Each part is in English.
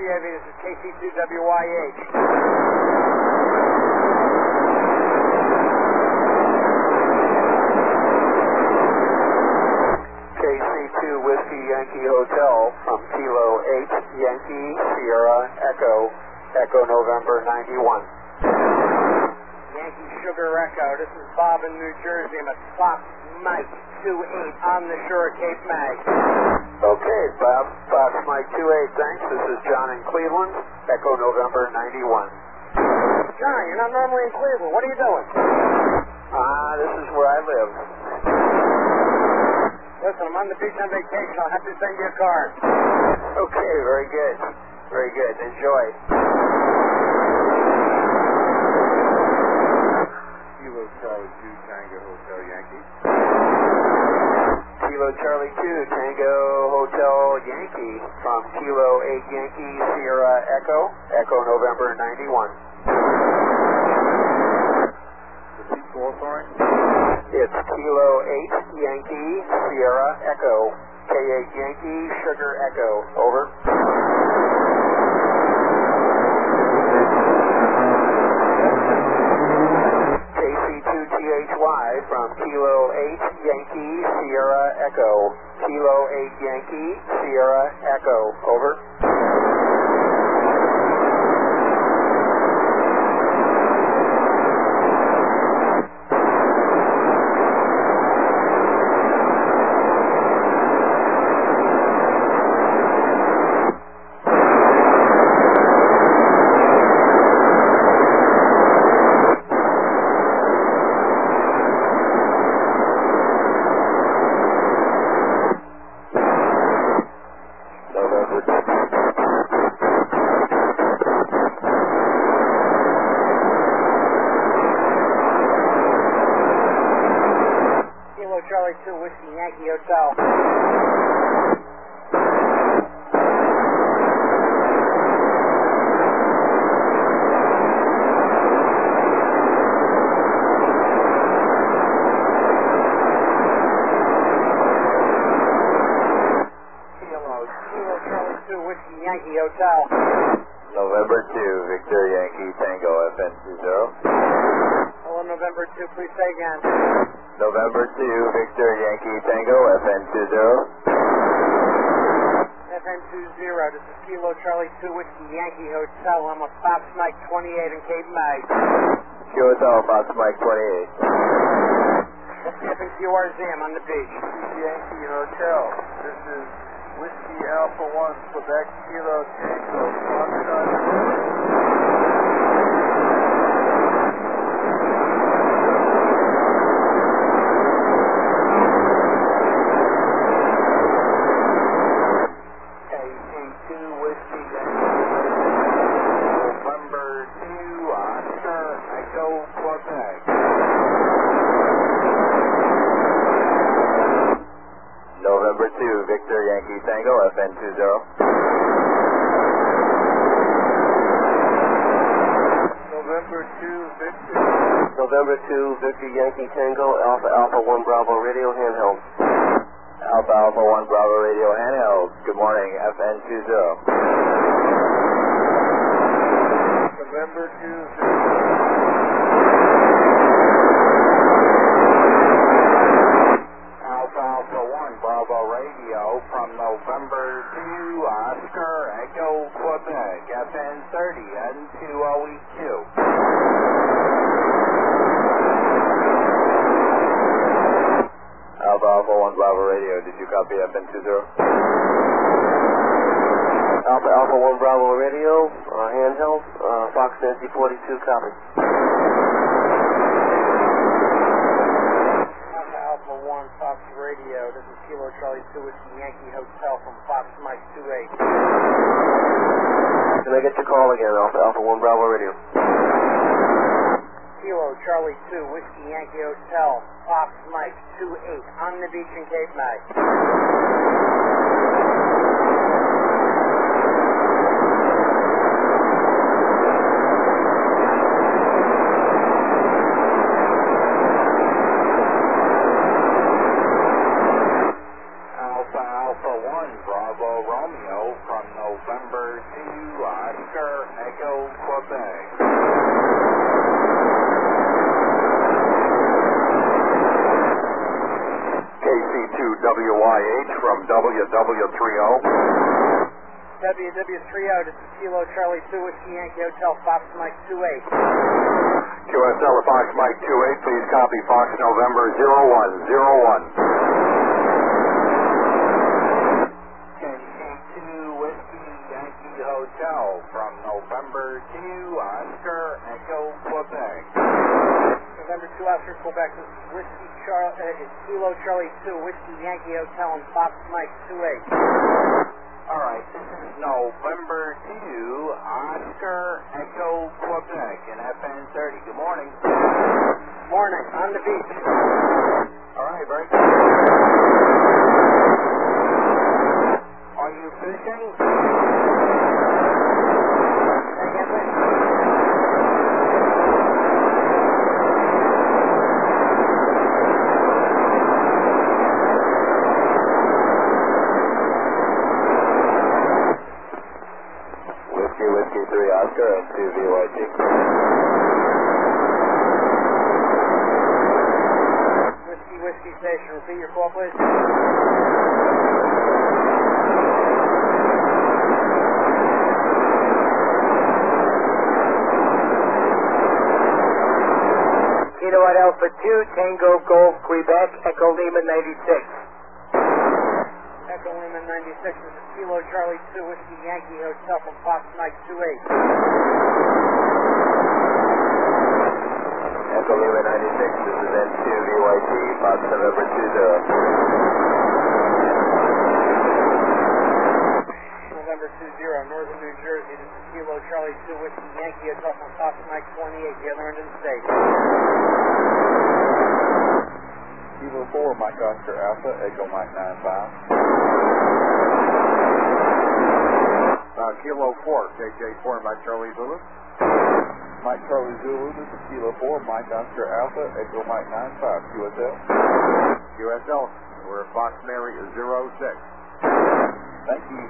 Chevy. This is KC2WYH. KC2 Whiskey Yankee Hotel from Kilo 8 Yankee Sierra Echo, Echo November 91. Yankee Sugar Echo. This is Bob in New Jersey. I'm at Fox Mike 28 on the shore of Cape May. Okay, Bob, Fox Mike 28, thanks. This is John in Cleveland, Echo November 91. John, you're not normally in Cleveland. What are you doing? This is where I live. Listen, I'm on the beach on vacation. I'll have to send you a card. Okay, very good. Very good. Enjoy. Kilo Charlie 2 Tango Hotel Yankee. Kilo Charlie 2 Tango Hotel Yankee from Kilo 8 Yankee Sierra Echo, Echo November 91. The seat qualifying? It's Kilo 8 Yankee Sierra Echo, K8 Yankee Sugar Echo, over. KC2THY from Kilo 8 Yankee Sierra Echo, Kilo 8 Yankee Sierra Echo, over. Charlie 2 Whiskey Yankee Hotel. Kilo Charlie 2 Whiskey Yankee Hotel. November 2 Victor Yankee Tango FN 20. Hello, November 2. Please say again. November 2 Victor Yankee Tango FN 20. FN 20. This is Kilo Charlie 2 Whiskey Yankee Hotel. I'm at Fox Mike 28 in Cape May. QSL Fox Mike 28. FNQRZ. I'm on the beach. Yankee Hotel. This is Whiskey Alpha 1 Quebec Kilo Tango Foxtrot. November 2 Victor Yankee Tango FN 20. November 2 Victor. November 2 Victor Yankee Tango Alpha Alpha 1 Bravo Radio handheld. Alpha Alpha 1 Bravo Radio handheld. Good morning, FN 20. November 2 Victor. Alpha 1 Bravo Radio from November 2 Oscar Echo Quebec FN 30 and 2OE2. Alpha 1 Bravo Radio, did you copy FN 20? Alpha 1 Bravo Radio, handheld, Fox Nancy 42, copy. Alpha 1 Fox Radio. This is Kilo Charlie 2 Whiskey Yankee Hotel from Fox Mike 28. Can I get your call again, Alpha 1 Bravo Radio? Kilo Charlie 2 Whiskey Yankee Hotel, Fox Mike 28 on the beach in Cape May. Alpha 1 Bravo Romeo from November 2 IH from WW30. WW30, this is Kilo Charlie 2, Whiskey Yankee Hotel, Fox Mike 28. QSL at Fox Mike 28, please copy Fox November 0101. Whiskey Yankee Hotel from November 2, Oscar Echo, Quebec. November 2, Oscar, Quebec, this is it's Kilo Charlie 2, Whiskey Yankee Hotel, and Fox Mike 28. All right, this is November 2, Oscar Echo, Quebec, and FN 30. Good morning. Morning, on the beach. All right, very good. Are you fishing? Whiskey 3 Oscar and 2 VYG. Whiskey Station, repeat your call, please. Kilo Alpha 2, Tango Golf, Quebec, Echo Lima 96. Echo Lima 96, this is Kilo Charlie 2, Whiskey Yankee Hotel from Fox Mike 28. Echo Lima 96, this is N2 VYG, Fox November 20. November 20, Northern New Jersey, this is Kilo Charlie 2, Whiskey Yankee Hotel from Fox Mike 28, the other end of the state. Kilo 4, Mike Oscar Alpha, Echo Mike 95. Kilo 4, KJ4, Mike Charlie Zulu. Mike Charlie Zulu, this is Kilo 4, Mike Oscar Alpha, Echo Mike 95, QSL. QSL, we're Fox Mary 06. Thank you.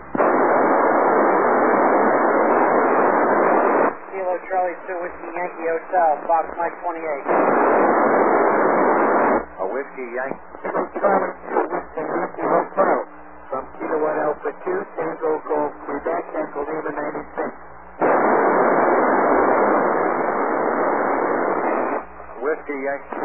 Kilo Charlie 2, Whiskey Yankee Hotel, Fox Mike 28. A Whiskey Yankee. Kilo Charlie 2, Whiskey Yankee Hotel, from Kilo Alpha 2, Tango Golf, Quebec, Echo Lima 96. Whiskey Yankee.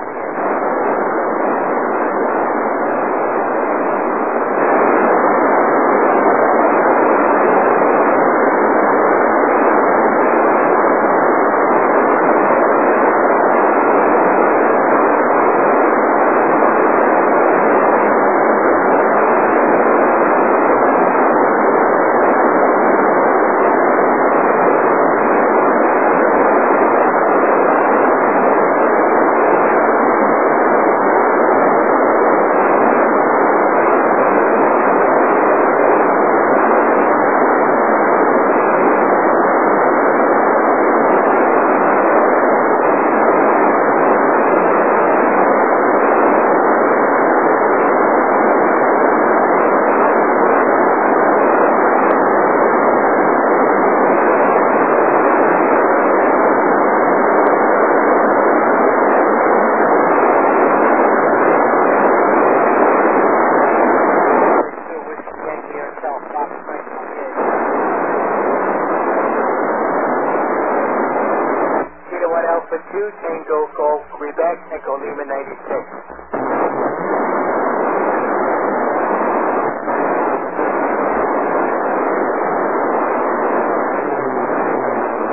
Alpha 2, Tango Golf, Quebec, Echo Lima 96.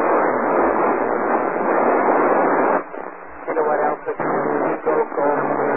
Alpha 2, Tango Golf,